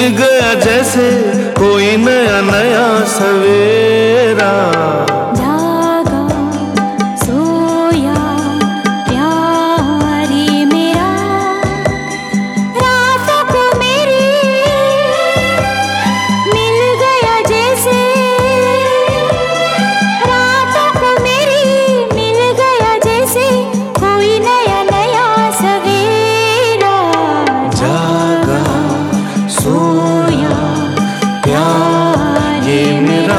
गया जैसे कोई नया नया सवेरा। जागा सोया प्यारी मेरा, रातों को मेरी मिल गया जैसे, रातों को मेरी मिल गया जैसे कोई नया नया सवेरा। जागा सोया प्यार ये मेरा।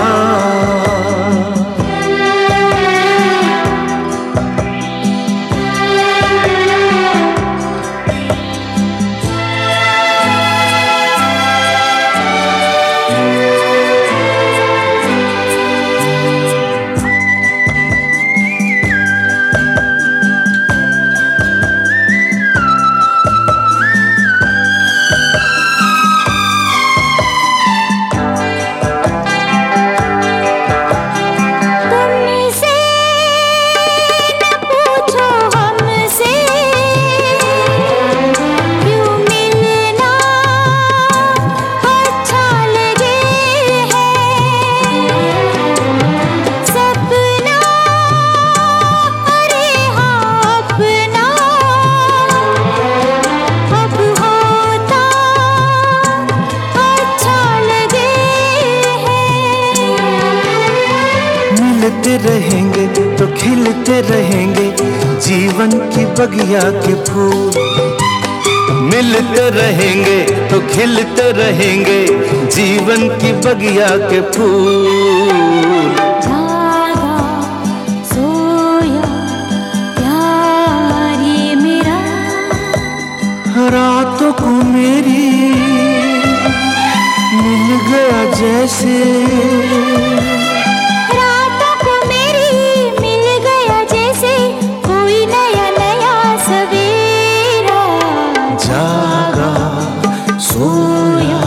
मिलते रहेंगे तो खिलते रहेंगे जीवन की बगिया के फूल। मिलते रहेंगे तो खिलते रहेंगे जीवन की बगिया के फूल। जागा सोया प्यार ये मेरा, रातों को मेरी मिल गया जैसे, रातों को मेरी मिल गया जैसे कोई नया नया सवेरा। जागा सोया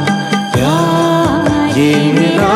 प्यार ये मेरा।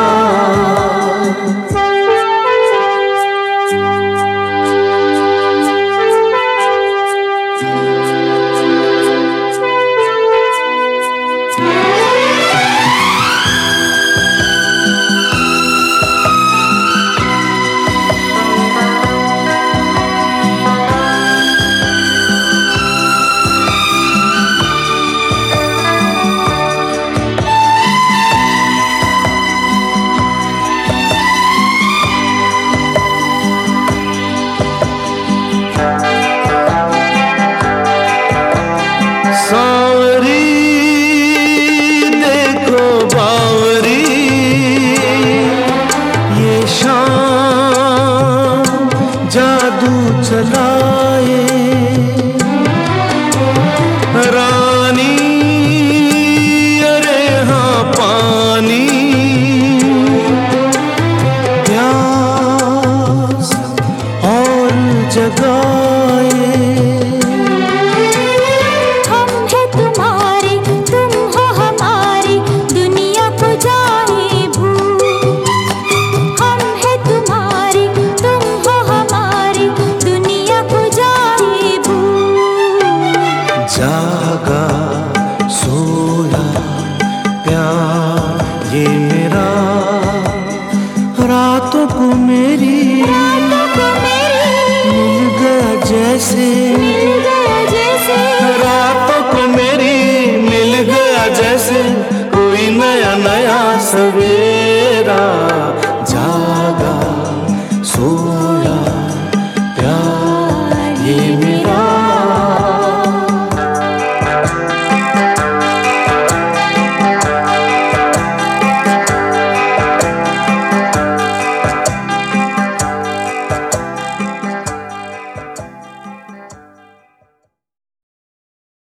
सांवरी देखो बावरी ये शाम जादू चलाए। रानी अरे हाँ पानी प्यास और जगाए।